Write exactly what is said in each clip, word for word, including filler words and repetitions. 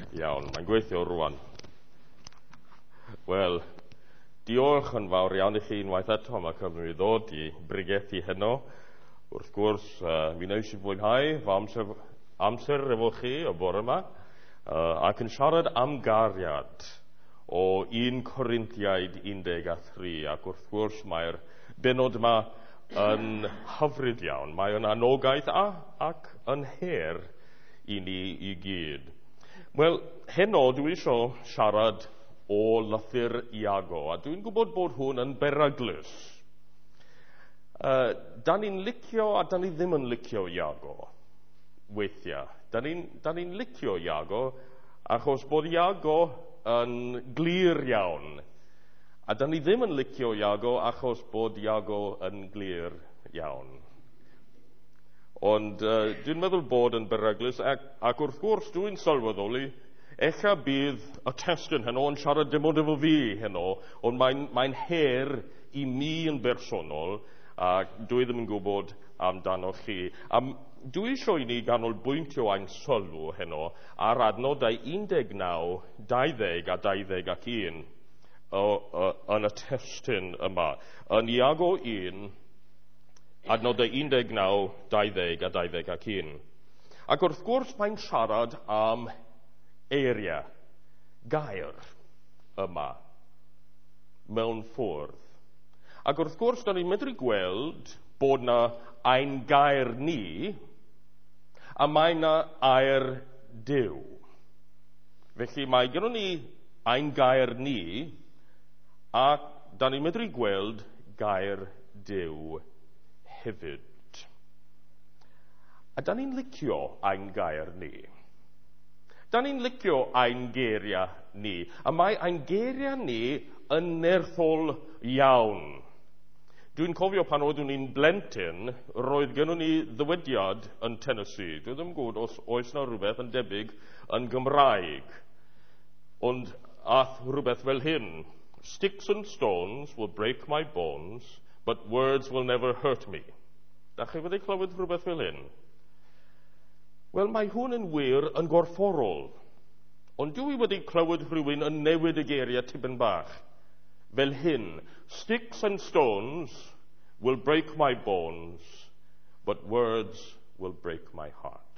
Iawn, mae'n gweithio rwan. Wel, diolch yn fawr iawn i chi unwaith eto am y cyfnod i ddod i brigethu heno. Wrth gwrs, uh, mi wneud i fwynhau fy amser, amser efo chi o bore yma, uh, ac yn siarad am gariad o un Corinthiaid un deg a tri, ac wrth gwrs mae'r benod yma yn hyfryd iawn. Mae yn anogaeth a, ac yn her i ni i gyd. Wel, heno dwi eisiau siarad o lythyr Iago, a dwi'n gwybod bod hwn yn beryglus. Uh, da ni'n licio a da ni ddim yn licio Iago, weithiau. Da ni'n ni licio Iago achos bod Iago yn glir iawn, a da ni ddim yn licio Iago achos bod Iago yn glir iawn. Ond uh, dwi'n meddwl bod yn beryglus, ac, ac wrth gwrs dwi'n sylweddoli, eich bydd y testyn heno yn siarad dim ond efo fi heno, ond mae'n mae her i mi yn bersonol, ac dwi ddim yn gwybod amdano chi. Am, dwi eisiau i ni ganolbwyntio ein sylw heno ar adnodau un deg naw, deuddeg a deuddeg ac un o, o, yn y testyn yma. Yn Iago un, adnodau un deg naw, deuddeg a deuddeg ac un. Ac wrth gwrs mae'n siarad am eiria, gair yma, mewn ffwrdd. Ac wrth gwrs, da ni'n medru gweld bod na ein gair ni, a mae na air Duw. Felly mae gennym ni ein gair ni, a da ni'n medru gweld gair Duw hefyd. A da ni'n licio ein gair ni. Da ni'n licio ein geiriau ni. A mae ein geiriau ni yn nerthol iawn. Dwi'n cofio pan oeddwn ni'n blentyn, roedd gennym ni ddywediad yn Tennessee. Dwi ddim yn gwybod os oes na rhywbeth yn debyg yn Gymraeg. Ond ath rhywbeth fel hyn. Sticks and stones will break my bones, but words will never hurt me. Da chi wedi clywed rhywbeth fel hyn? Wel, mae hwn yn wir yn gorfforol. Ond dwi wedi clywed rhywun yn newid y geiriau tipyn bach. Fel hyn, sticks and stones will break my bones, but words will break my heart.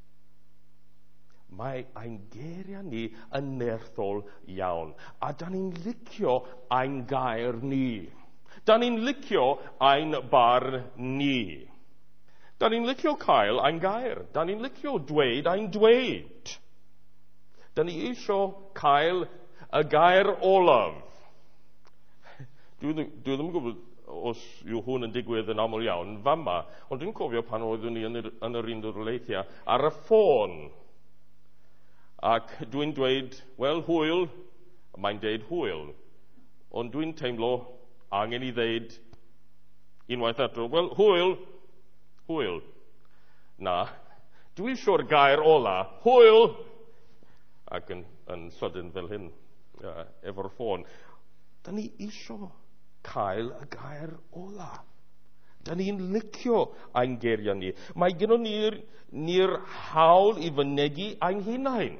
Mae ein geiriau ni yn nerthol iawn, a da ni'n licio ein gair ni. Da ni'n licio ein bar ni. Da ni'n licio cael ein gair. Da ni'n licio dweud ein dweud. Da ni eisiau cael y gair olaf. Dwi, dwi ddim yn gwybod os yw hwn yn digwydd yn aml iawn fama, ond dwi'n cofio pan oeddwn ni yn yr, yn yr Unol Daleithiau ar y ffôn. Ac dwi'n dweud, wel, hwyl, mae'n deud hwyl. Ond dwi'n teimlo angen i ddeud unwaith eto, wel, hwyl, hwyl. Na, dwi eisiau'r gair ola, hwyl, ac yn, yn sydyn fel hyn, uh, efo'r ffôn. Da ni eisiau cael y gair ola. Da ni'n licio ein geiriau ni. Mae gennym ni'r ni hawl i fynegu ein hunain.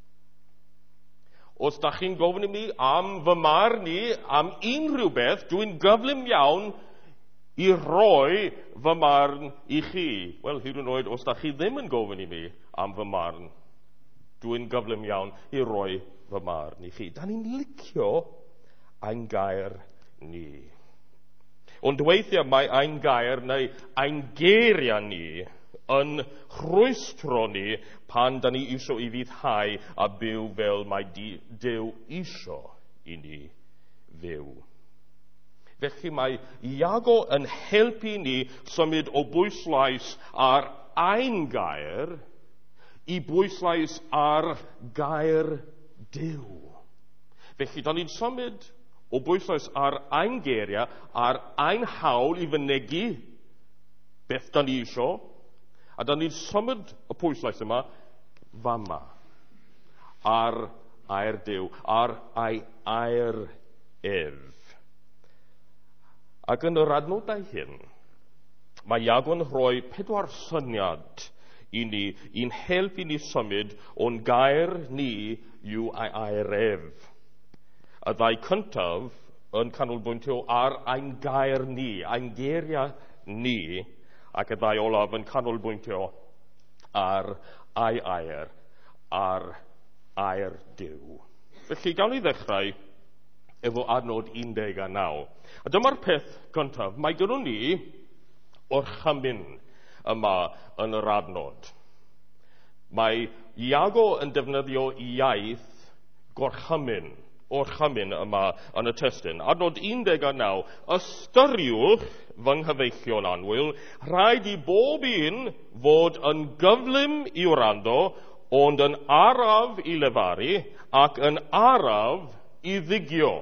Os da chi'n gofyn i mi am fy marn ni, am unrhyw beth, dwi'n gyflym iawn i roi fy marn i chi. Wel, hyd yn oed, os da chi ddim yn gofyn i mi am fy marn, dwi'n gyflym iawn i roi fy marn i chi. Da ni'n licio ein gair ni. Ond weithiau mae ein gair neu ein geiriau ni yn rhwystro ni pan da ni isio i fyddhau a byw fel mae Duw isio i ni fyw. Felly mae Iago yn helpu ni symud o bwyslais ar ein gair i bwyslais ar gair Duw. Felly da ni'n symud o bwyslais ar ein geiriau, ar ein hawl i fynegu beth da ni isio, a da ni'n symud y pwyslais yma fama, ar air Duw, ar ei air ef. Ac yn yr adnodau hyn, mae Iago yn rhoi pedwar syniad i ni, i'n helpu ni symud o'n gair ni yw ai airef. Y ddau cyntaf yn canolbwyntio ar ein gair ni, ein geiriau ni, ac y ddau olaf yn canolbwyntio ar ai air, ar air Duw. Felly, gawn ni ddechrau efo adnod un deg a naw. A dyma'r peth gyntaf. Mae gyda ni orchymyn yma yn yr adnod. Mae Iago yn defnyddio iaith gorchymyn, orchymyn yma yn y testyn. Adnod un deg a naw. Ystyriwch fy nghyfeillion anwyl, rhaid i bob un fod yn gyflym i wrando, ond yn araf i lefaru ac yn araf i ddigio.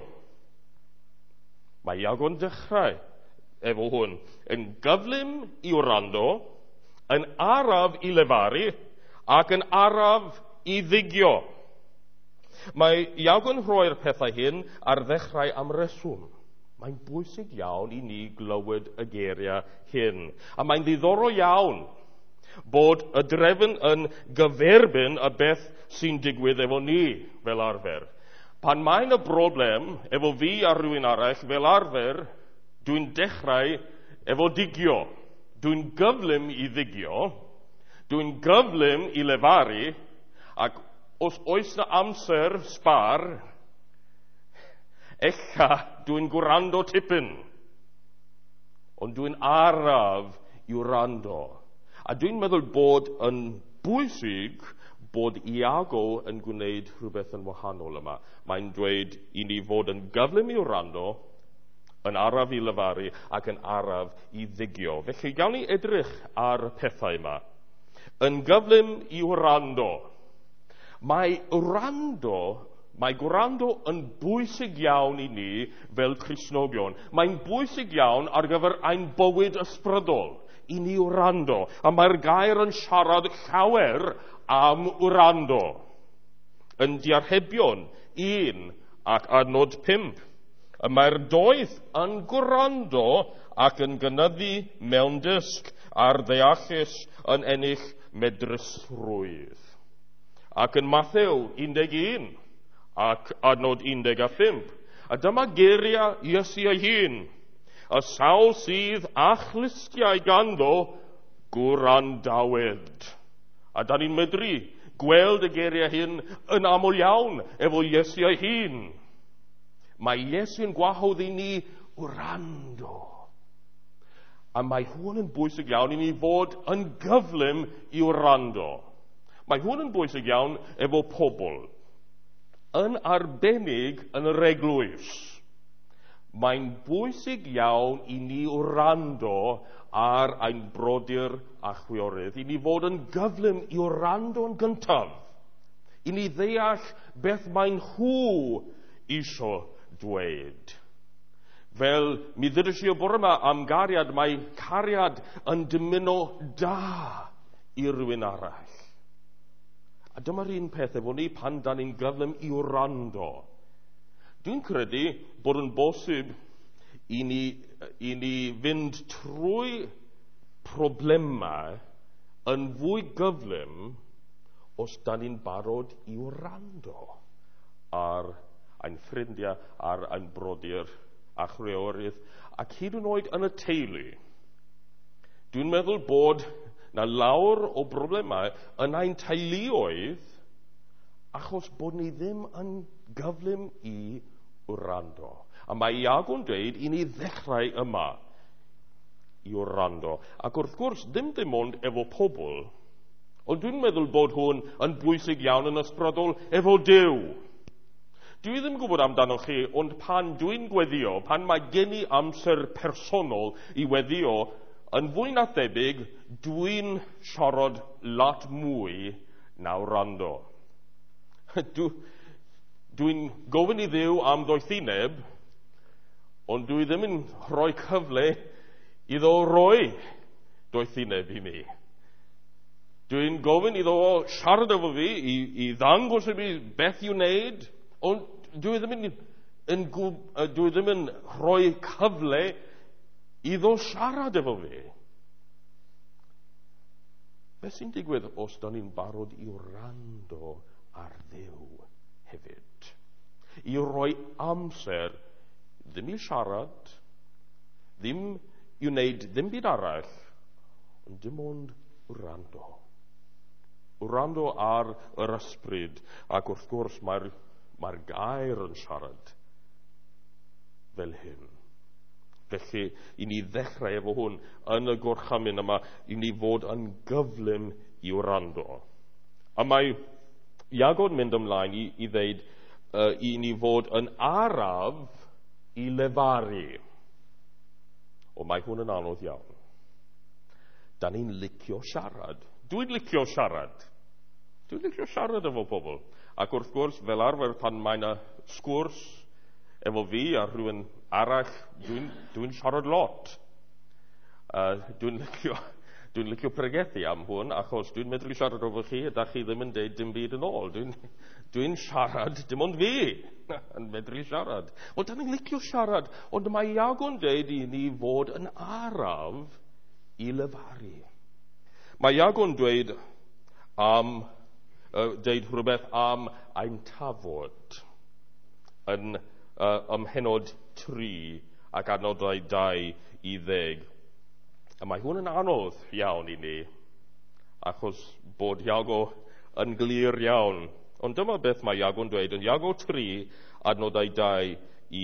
Mae Iago'n dechrau efo hwn. Yn gyflym i wrando, yn araf i lefaru ac yn araf i ddigio. Mae Iago'n rhoi'r pethau hyn ar ddechrau am reswm. Mae'n bwysig iawn i ni glywed y geiriau hyn. A mae'n ddiddorol iawn bod y drefn yn gyferbyn y beth sy'n digwydd efo ni fel arfer. Pan mae'n y broblem efo fi a rhywun arall fel arfer, dwi'n dechrau efo digio. Dwi'n gyflym i ddigio, dwi'n gyflym i lefaru, ac os oes na amser sbar, ella dwi'n gwrando tipyn, ond dwi'n araf i wrando. A dwi'n meddwl bod yn bwysig bod Iago yn gwneud rhywbeth yn wahanol yma. Mae'n dweud i ni fod yn gyflym i wrando, yn araf i lefaru ac yn araf i ddigio. Felly gawn ni edrych ar pethau yma. Yn gyflym i wrando. Mae wrando, mae gwrando yn bwysig iawn i ni fel Cristnogion. Mae'n bwysig iawn ar gyfer ein bywyd ysbrydol i ni wrando. A mae'r gair yn siarad llawer am wrando. Yn Diarhebion un ac adnod pump. Mae'r doeth yn gwrando ac yn gynyddu mewn dysg a'r ddeallus yn ennill medrysrwydd. Ac yn Mathew un deg un ac adnod un deg a phump. A dyma geiriau Iesu ei hun. Y sawl sydd a chlustiau ganddo gwrandawyd. A da ni'n medru gweld y geiriau hyn yn aml iawn efo Iesu ei hun. Mae Iesu'n gwahodd i ni wrando. A mae hwn yn bwysig iawn i ni fod yn gyflym i wrando. Mae hwn yn bwysig iawn efo pobl. Yn arbennig yn yr eglwys. Mae'n bwysig iawn i ni wrando ar ein brodyr a chwiorydd. I ni fod yn gyflym i wrando yn gyntaf. I ni ddeall beth mae'n nhw isio dweud. Fel mi ddydys i o bore yma am gariad, mae cariad yn dymuno da i rywun arall. A dyma'r un peth efo ni pan da ni'n gyflym i wrando. Dwi'n credu bod yn bosib i ni, i ni fynd trwy problemau yn fwy gyflym os da ni'n barod i wrando ar ein ffrindiau, ar ein brodyr a chwiorydd, ac hyd yn oed yn y teulu. Dwi'n meddwl bod na lawer o broblemau yn ein teuluoedd achos bod ni ddim yn gyflym i wrando. A mae Iago'n dweud i ni ddechrau yma i wrando. Ac wrth gwrs, ddim dim ond efo pobl, ond dwi'n meddwl bod hwn yn bwysig iawn yn ysbrydol efo Duw. Dwi ddim yn gwybod amdano chi, ond pan dwi'n gweddio, pan mae gen i amser personol i weddio, yn fwy na thebyg, dwi'n siarad lot mwy na wrando. Dwi'n gofyn i Dduw am ddoethineb, ond dwi ddim yn rhoi cyfle iddo roi doethineb i mi. Dwi'n gofyn iddo siarad efo fi, i, i ddangos i mi beth i'w wneud, ond dwi ddim yn, yn, dwi ddim yn rhoi cyfle iddo siarad efo fi. Beth sy'n digwydd os da ni'n barod i wrando ar Dduw hefyd? I roi amser, ddim i siarad, ddim i wneud ddim byd arall, ond dim ond wrando. Wrando ar yr ysbryd, ac wrth gwrs mae'r mae gair yn siarad fel hyn. Felly, i ni ddechrau efo hwn yn y gorchamin yma, i ni fod yn gyflym i wrando. A mae Iago'n mynd ymlaen i, i ddeud uh, i ni fod yn araf i lefaru. O, mae hwn yn anodd iawn. Da ni'n licio siarad. Dwi'n licio siarad. Dwi'n licio siarad efo pobl. Ac wrth gwrs, fel arfer pan mae yna sgwrs efo fi a rhywun arall, dwi'n dwi siarad lot. Uh, dwi'n licio, dwi licio pregethu am hwn, achos dwi'n medru siarad efo chi, a da chi ddim yn deud dim byd yn ôl. Dwi'n dwi siarad, dim ond fi yn medru siarad. Wel, da ni'n licio siarad, ond mae Iago'n deud i ni fod yn araf i lefaru. Mae Iago'n dweud am, uh, deud rhywbeth am ein tafod yn uh, ymhenod tri ac adnodau dau i ddeg. A mae hwn yn anodd iawn i ni, achos bod Iago yn glir iawn. Ond dyma beth mae Iago'n dweud yn Iago tri adnodau dau i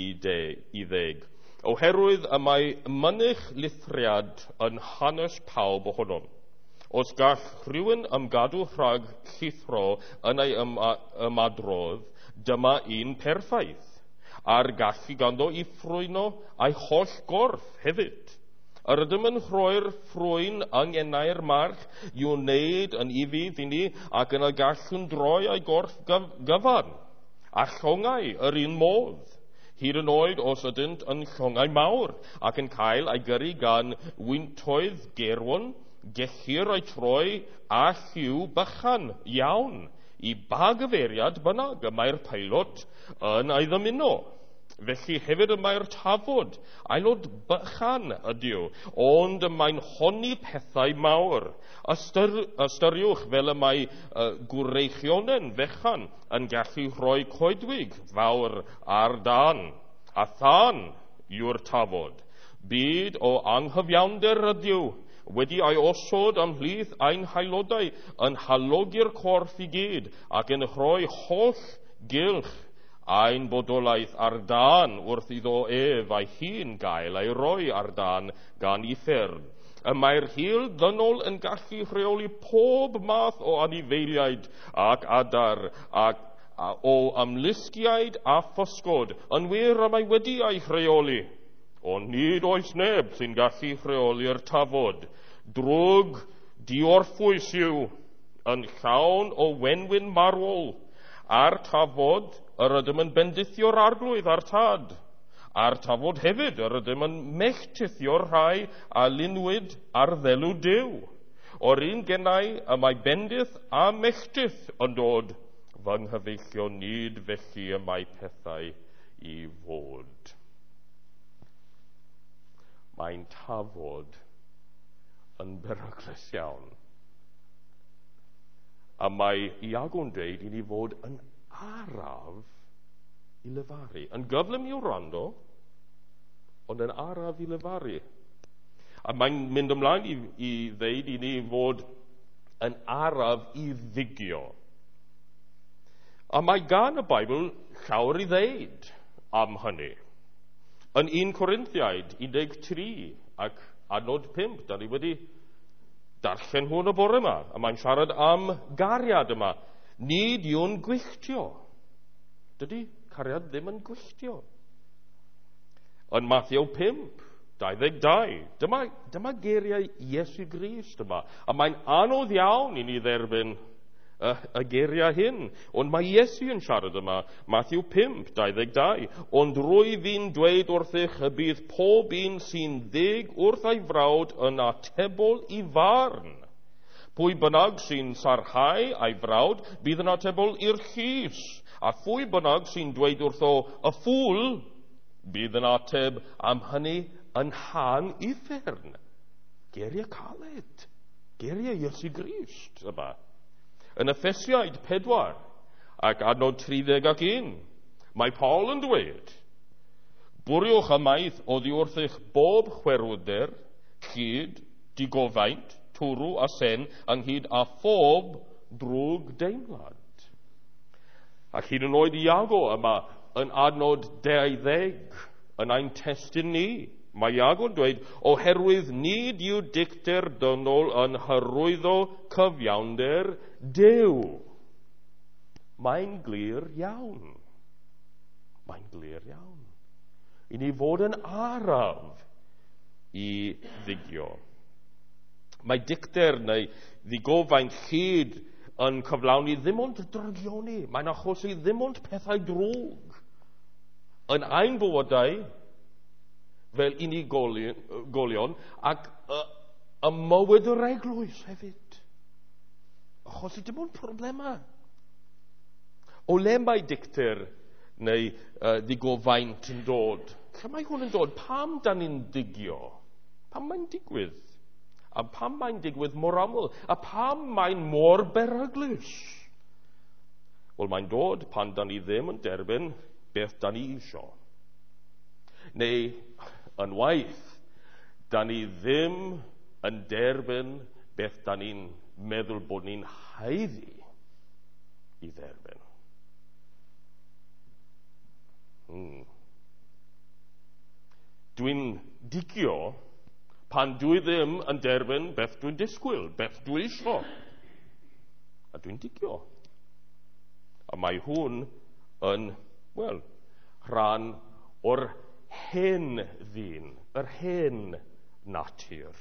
ddeg. Oherwydd y mae mynych lithriad yn hanes pawb ohonom. Os gall rhywun ymgadw rhag llithro yn ei ymadrodd, dyma un perffaith, a'r gallu ganddo i ffrwyno a'i holl gorff hefyd. Yr ydym yn rhoi'r ffrwyn yng ngenau'r march i'w wneud yn ifydd i ni ac yn y gall yn droi a'i gorff gyfan, a llongau yr un modd, hyd yn oed os ydynt yn llongau mawr ac yn cael ei gyrru gan wyntoedd gerwon, gellir ei troi a lliw bychan iawn i ba gyfeiriad bynnag y mae'r peilot yn ei ddymuno. Felly hefyd y mae'r tafod aelod bychan ydyw, ond mae'n honni pethau mawr. Ystyr, ystyriwch fel y mae uh, gwreichionen fechan yn gallu rhoi coedwig fawr ar dan, a than yw'r tafod. Byd o anghyfiawnder ydyw, wedi ei osod ymhlith ein haelodau yn halogi'r corff i gyd ac yn rhoi holl gylch ein bodolaeth ar dan wrth iddo ef a'i hun gael ei roi ar dan gan uffern. Y mae'r hil ddynol yn gallu rheoli pob math o anifeiliaid ac adar ac a, o ymlusgiaid a physgod yn wir y mae wedi ei rheoli. Ond nid oes neb sy'n gallu rheoli'r tafod. Drwg diorffwys yw yn llawn o wenwyn marwol. A'r tafod yr ydym yn bendithio'r arglwydd a'r tad. A'r tafod hefyd yr ydym yn melltithio'r rhai a linwyd ar ddelw Duw. O'r un gennau y mae bendith a melltith yn dod. Fy nghyfeillio nid felly y mae pethau i fod. Mae'n tafod yn beryglus iawn. A mae Iago'n dweud i ni fod yn araf i lefaru. Yn gyflym i wrando, ond yn araf i lefaru. A mae'n mynd ymlaen i, i ddeud i ni fod yn araf i ddigio. A mae gan y Beibl llawer i ddeud am hynny. Yn un Corinthiaid un deg tri ac adnod pump, da ni wedi darllen hwn y bore yma, a mae'n siarad am gariad yma. Nid yw'n gwylltio. Dydy cariad ddim yn gwylltio. Yn Mathew pump, dau ddeg dau, dyma, dyma geiriau Iesu Grist yma, a mae'n anodd iawn i ni dderbyn y, y geiriau hyn. Ond mae Iesu yn siarad yma, Mathew pump, dau ddeg dau, ond rwyf fi'n dweud wrthych y bydd pob un sy'n ddig wrth ei frawd yn atebol i farn. Pwy bynnag sy'n sarhau ei frawd bydd yn atebol i'r llys, a phwy bynnag sy'n dweud wrtho y ffŵl bydd yn ateb am hynny yn han uffern. Geiriau caled. geiriau Iesu Grist yma. Yn Effesiaid pedwar ac adnod trideg ac un, mae Paul yn dweud, bwriwch ymaith oddi wrth eich bob chwerwder, cyd, digofaint, twrw a sen ynghyd a phob drwg deimlad. Ac hyd yn oed Iago yma yn adnod deuddeg yn ein testyn ni. Mae Iago'n dweud, oherwydd nid yw dicter dynol yn hyrwyddo cyfiawnder Duw. Mae'n glir iawn. Mae'n glir iawn. I ni fod yn araf i ddigio. Mae dicter neu ddigofaint chyd yn cyflawni ddim ond drygioni. Mae'n achosi ddim ond pethau drwg. Yn ein bywydau, fel unigolion, ac y, y mywyd yr eglwys hefyd. Achosi dim ond problemau. O le mae dicter neu uh, ddigofaint yn dod? Lle mae hwn yn dod? Pam da ni'n digio? Pam mae'n digwydd? A pam mae'n digwydd mor aml? A pam mae'n mor beryglus? Wel, mae'n dod pan da ni ddim yn derbyn beth da ni isio. Neu, yn waith, da ni ddim yn derbyn beth da ni'n meddwl bod ni'n haeddu i dderbyn. Hmm. Dwi'n digio pan dwi ddim yn derbyn beth dwi'n disgwyl, beth dwi isio. A dwi'n digio. A mae hwn yn, wel, rhan o'r hen ddyn, yr hen natur.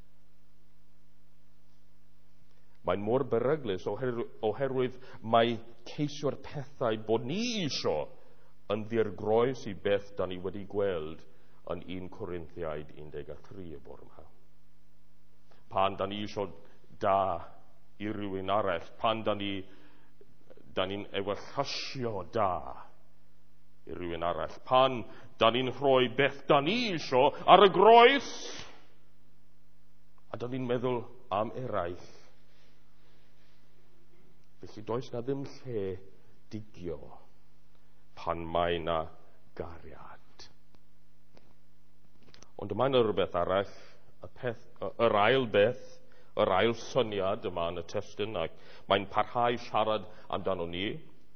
Mae'n mor beryglus oherwydd, oherwydd mae ceisio'r pethau bod ni isio yn ddirgroes i beth da ni wedi gweld yn un Corinthiaid un deg tri y bore yma. Pan da ni isio da i rywun arall, pan da ni da ni'n ewyllysio da i rywun arall, pan da ni'n rhoi beth da ni isio ar y groes, a da ni'n meddwl am eraill. Felly does na ddim lle digio pan mae na gariad. Ond mae na rhywbeth arall, y peth, yr ail beth, yr ail syniad yma yn y testyn, ac mae'n parhau siarad amdano ni.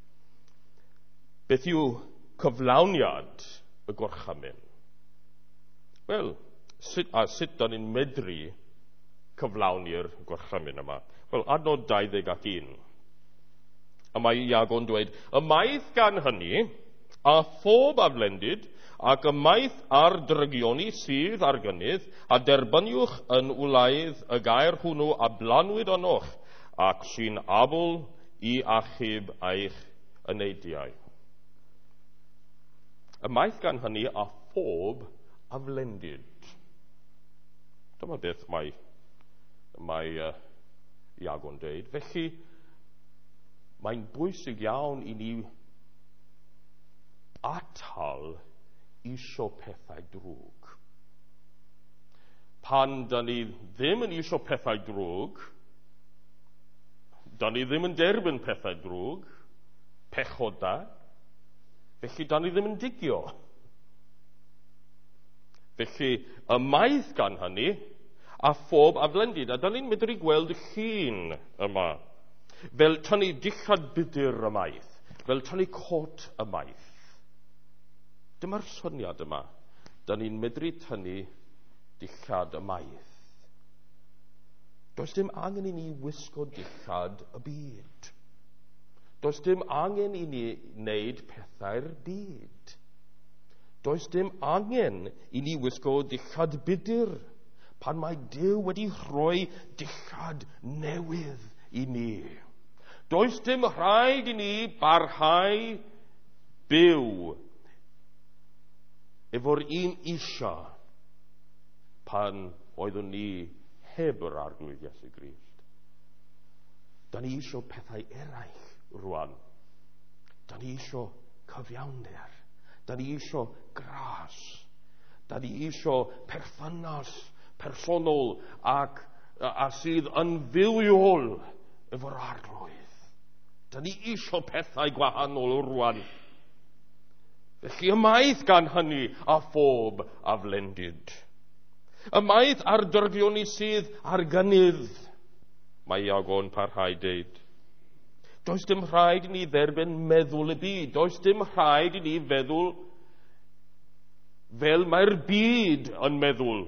Beth yw cyflawniad y gorchymyn? Wel, sut, a sut da ni'n medru cyflawni'r gorchymyn yma? Wel, adnod deuddeg ac un. A mae Iago'n dweud, ymaith gan hynny, a phob aflendid, ac ymaith ar drygioni sydd ar gynnydd, a derbyniwch yn wlaidd y gair hwnnw a blanwyd ynoch, ac sy'n abl i achub eich yneidiau. Ymaith gan hynny, a phob aflendid. Dyma beth mae, mae uh, Iago'n dweud. Felly, mae'n bwysig iawn i ni atal isio pethau drwg. Pan da ni ddim yn isio pethau drwg, da ni ddim yn derbyn pethau drwg, pechoda, felly da ni ddim yn digio. Felly, ymaith gan hynny, a phob aflendid, a da ni'n medru gweld y llun yma. Fel tynnu dillad budur ymaith, fel tynnu cot ymaith. Dyma'r syniad yma. Da ni'n medru tynnu dillad ymaith. Does dim angen i ni wisgo dillad y byd. Does dim angen i ni wneud pethau'r byd. Does dim angen i ni wisgo dillad budur pan mae Duw wedi rhoi dillad newydd i ni. Does dim rhaid i ni barhau byw efo'r un isa pan oeddwn ni heb yr arglwydd Iesu Grist. Da ni isio pethau eraill rwan. Da ni isio cyfiawnder. Da ni isio gras. Da ni isio perthynas personol ac a sydd yn fywiol efo'r arglwydd. Da ni isio pethau gwahanol rwan. Felly ymaith gan hynny a phob a flendid. Ymaith ar dyrgion ni sydd ar gynydd. Mae Iago'n parhau deud. Does dim rhaid i ni dderbyn meddwl y byd. Does dim rhaid i ni feddwl fel mae'r byd yn meddwl.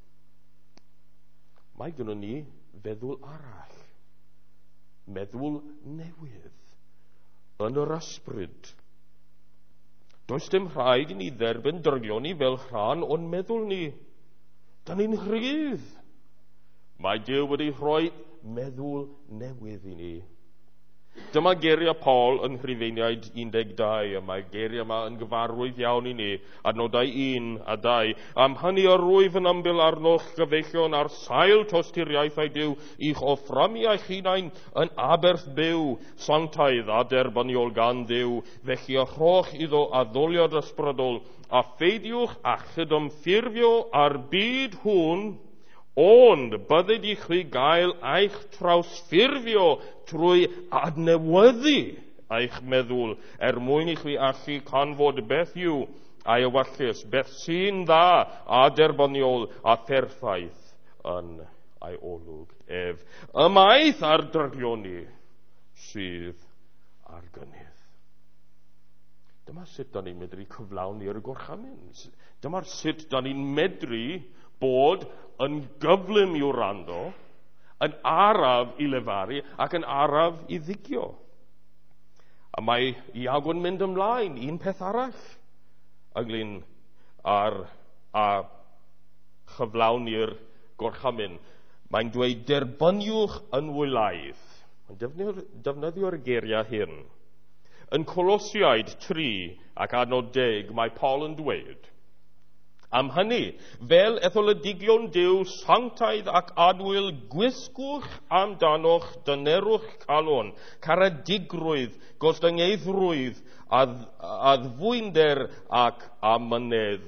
Mae gynnon ni feddwl arall. Meddwl newydd yn yr ysbryd. Does dim rhaid i ni dderbyn dyrgion ni fel rhan o'n meddwl ni. Da ni'n rhydd. Mae Duw wedi rhoi meddwl newydd i ni. Dyma geiriau Paul yn Rhufeiniaid un deg dau, a mae geiriau yma yn gyfarwydd iawn i ni, adnodau un a dau. Am hynny o rwyf yn ymbil arnoch gyfeillion ar sail tosturiaethau Duw i'ch offrymu eich hunain yn aberth byw, sanctaidd a derbyniol gan Dduw, felly a rhoch iddo addoliad ysbrydol, a pheidiwch a chydymffurfio ar byd hwn, ond byddid i chi gael eich trawsffurfio trwy adnewyddu eich meddwl er mwyn i chi allu canfod beth yw a'i ewyllus, beth sy'n dda a derbyniol a pherffaith yn ei olwg ef. Ymaith ar dyrgion ni sydd ar gynydd. Dyma sut da ni'n medru cyflawni'r gorchamin. Dyma sut da ni'n medru bod yn gyflym i'w rando, yn araf i lefaru ac yn araf i ddigio. A mae Iago'n mynd ymlaen, un peth arall ynglyn ar a chyflawni'r gorchamin. Mae'n dweud derbyniwch yn wylaidd. Mae'n defnyddio'r geiriau hyn. Yn Colosiaid tri ac adnod deg, mae Paul yn dweud, am hynny, fel etholedigion Duw, sanctaidd ac adwyl, gwisgwch amdanoch dynerwch calon, caredigrwydd, gostyngeithrwydd, addfwynder ac amynedd.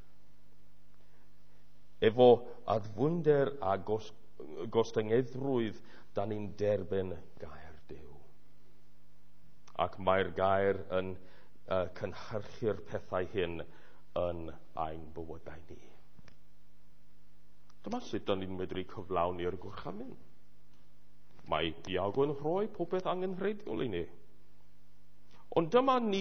Efo addfwynder a gostyngeithrwydd, da ni'n derbyn gair Duw. Ac mae'r gair yn uh, cynhyrchu'r pethau hyn yn ein bywydau ni. Dyma sut da ni'n medru cyflawni'r gorchamin. Mae Iago'n rhoi popeth angenrheidiol i ni. Ond dyma ni,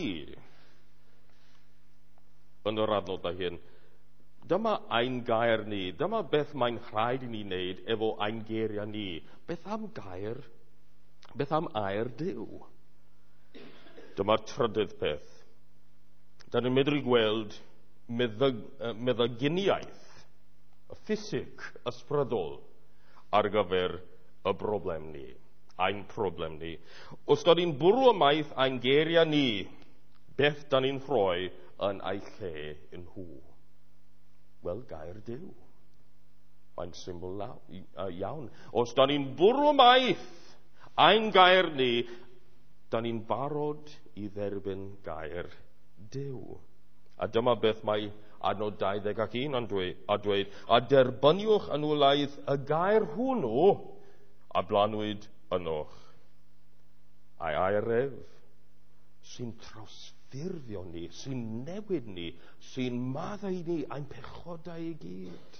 yn yr adnodau hyn, dyma ein gair ni, dyma beth mae'n rhaid i ni wneud efo ein geiriau ni. Beth am gair, beth am air Duw? Dyma'r trydydd peth. Da ni'n medru gweld meddyg, meddyginiaeth, y ffisig, ysbrydol, ar gyfer y broblem ni, ein problem ni. Os da ni'n bwrw ymaith ein geiriau ni, beth da ni'n rhoi yn ei lle yn nhw? Wel, gair Duw. Mae'n symbol iawn. Os da ni'n bwrw ymaith ein gair ni, da ni'n barod i dderbyn gair Duw. A dyma beth mae adnod dau ddeg ac un yn dweud, a dweud, a derbyniwch yn wylaidd y gair hwnnw a blanwyd ynoch. A'i airef sy'n trawsffurfio ni, sy'n newid ni, sy'n maddau ni ein pechodau i gyd.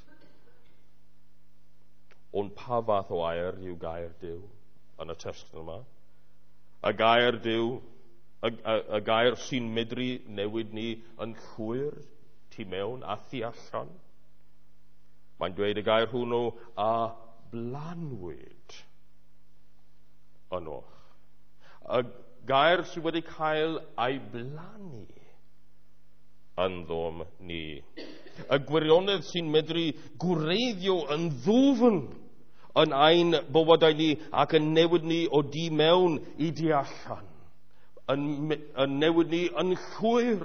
Ond pa fath o air yw gair Duw yn y testyn yma? Y gair Duw, y, y, y gair sy'n medru newid ni yn llwyr, tu mewn a thu allan. Mae'n dweud y gair hwnnw a blanwyd ynoch. Y gair sydd wedi cael ei blannu ynddo'n ni. Y gwirionedd sy'n medru gwreiddio yn ddwfn yn ein bywydau ni ac yn newid ni o di mewn i di allan. Yn, yn newid ni yn llwyr.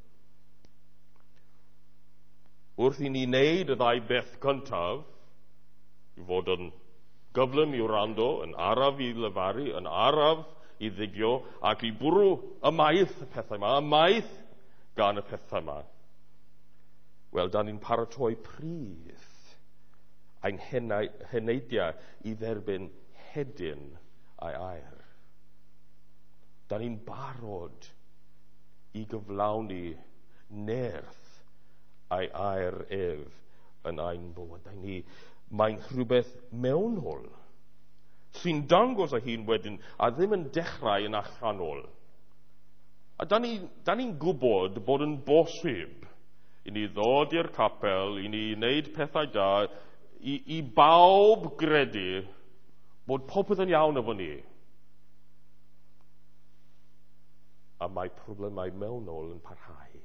Wrth i ni wneud y ddau beth cyntaf, i fod yn gyflym i'w rando, yn araf i lefaru, yn araf i ddigio, ac i bwrw ymaith y pethau yma, ymaith gan y pethau yma. Wel, da ni'n paratoi pridd ein heneidiau i dderbyn hedyn a'i air. Da ni'n barod i gyflawni nerth a'i air ef yn ein bywydau ni. Mae'n rhywbeth mewnol sy'n dangos a hun wedyn a ddim yn dechrau yn allanol. A da ni'n ni gwybod bod yn bosib i ni ddod i'r capel, i ni wneud pethau da, i, i bawb gredu bod popeth yn iawn efo ni. A mae problemau mewnol yn parhau.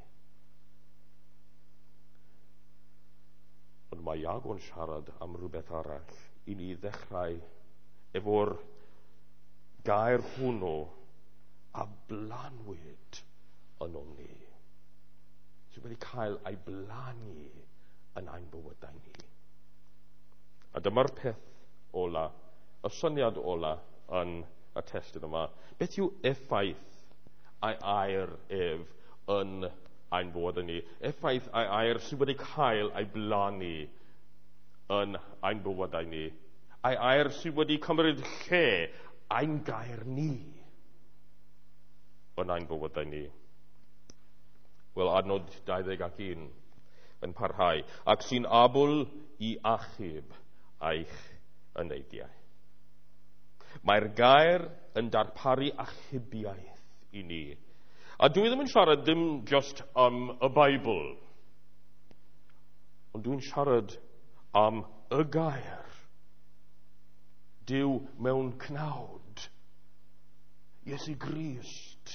Ond mae Iago'n siarad am rhywbeth arall. I ni ddechrau efo'r gair hwnnw a blanwyd yn o'n ni. Sydd wedi cael ei blannu yn ein bywydau ni. A dyma'r peth ola, y syniad ola yn y testyn yma. Beth yw effaith a'i air ef yn ein bywydau ni? Effaith a'i air sydd wedi cael ei blannu yn ein bywydau ni. A'i air sydd wedi cymryd lle ein gair ni yn ein bywydau ni. Wel, adnod dau ddeg ac un yn parhau. Ac sy'n abl i achub eich yneidiau. Mae'r gair yn darparu achubiaeth i ni. A dwi ddim yn siarad dim just am y Beibl, ond dwi'n siarad am y gair. Dyw mewn cnawd. Iesu Grist.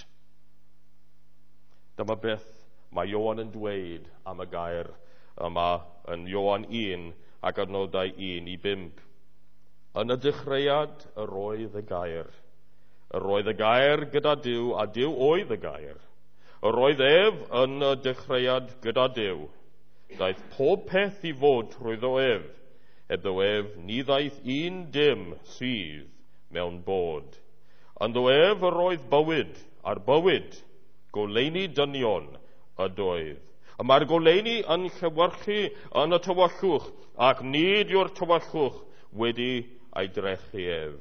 Dyma beth mae Ioan yn dweud am y gair yma yn Ioan un ac adnodau un i bump. Yn y dechreuad yr oedd y gair. Yr oedd y gair gyda Dyw a Dyw oedd y gair. Yr oedd ef yn y dechreuad gyda Dyw. Daeth pob peth i fod trwyddo ef. Hebddo ef ni ddaeth un dim sydd mewn bod. Ynddo ef yr oedd bywyd a'r bywyd goleuni dynion ydoedd. A mae'r goleuni yn llewarchu yn y tywyllwch ac nid yw'r tywyllwch wedi ei drechu ef.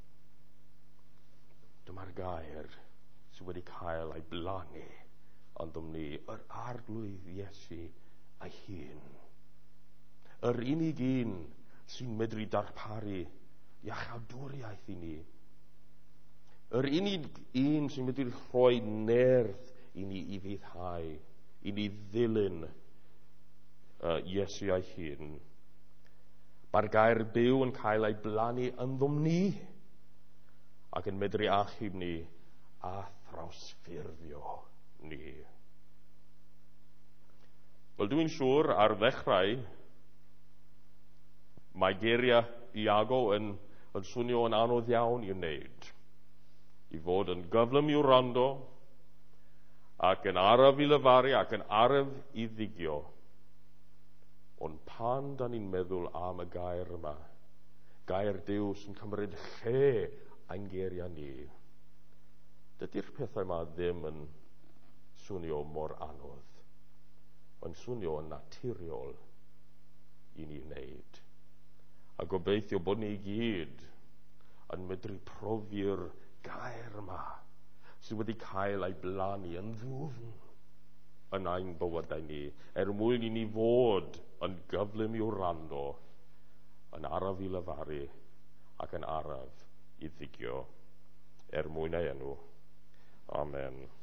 Dyma'r gair sydd wedi cael ei blannu ynddo ni, yr arglwydd Iesu ei hun. Yr unig un sy'n medru darparu iachawdwriaeth i ni. Yr unig un sy'n medru rhoi nerth i ni i fyddhau, i ni ddilyn uh, Iesu ei hun. Mae'r gair byw yn cael ei blannu ynddo ni ac yn medru achub ni a thrawsffurfio ni. Wel, dwi'n siŵr ar ddechrau mae geiriau Iago yn, yn swnio yn anodd iawn i wneud. I fod yn gyflym i'w rando ac yn araf i lefaru ac yn araf i ddigio. Ond pan da ni'n meddwl am y gair yma, gair Dyw sy'n cymryd lle ein geiriau ni, dydy'r pethau yma ddim yn swnio mor anodd. Mae'n swnio yn naturiol i ni wneud. A gobeithio bod ni gyd yn medru profi'r gair yma sydd wedi cael ei blannu yn ddwfn yn ein bywydau ni, er mwyn i ni fod yn gyflym i'w rando, yn araf i lefaru ac yn araf i ddigio, er mwyn ei enw. Amen.